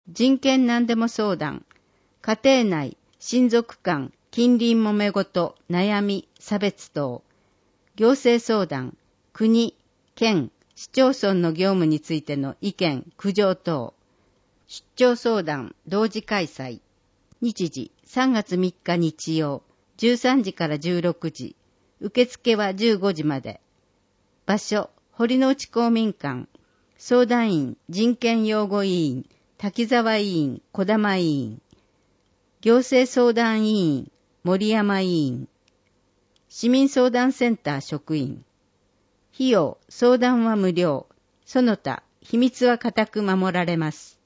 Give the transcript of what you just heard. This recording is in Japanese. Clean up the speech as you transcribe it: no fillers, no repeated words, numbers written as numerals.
人権何でも相談、家庭内、親族間、近隣揉め事、悩み、差別等、行政相談、国、県、市町村の業務についての意見、苦情等、出張相談、同時開催。日時、3月3日日曜、13時から16時。受付は15時まで。場所、堀之内公民館。相談員、人権擁護委員、滝沢委員、小玉委員。行政相談委員、森山委員。市民相談センター職員。費用、相談は無料。その他、秘密は固く守られます。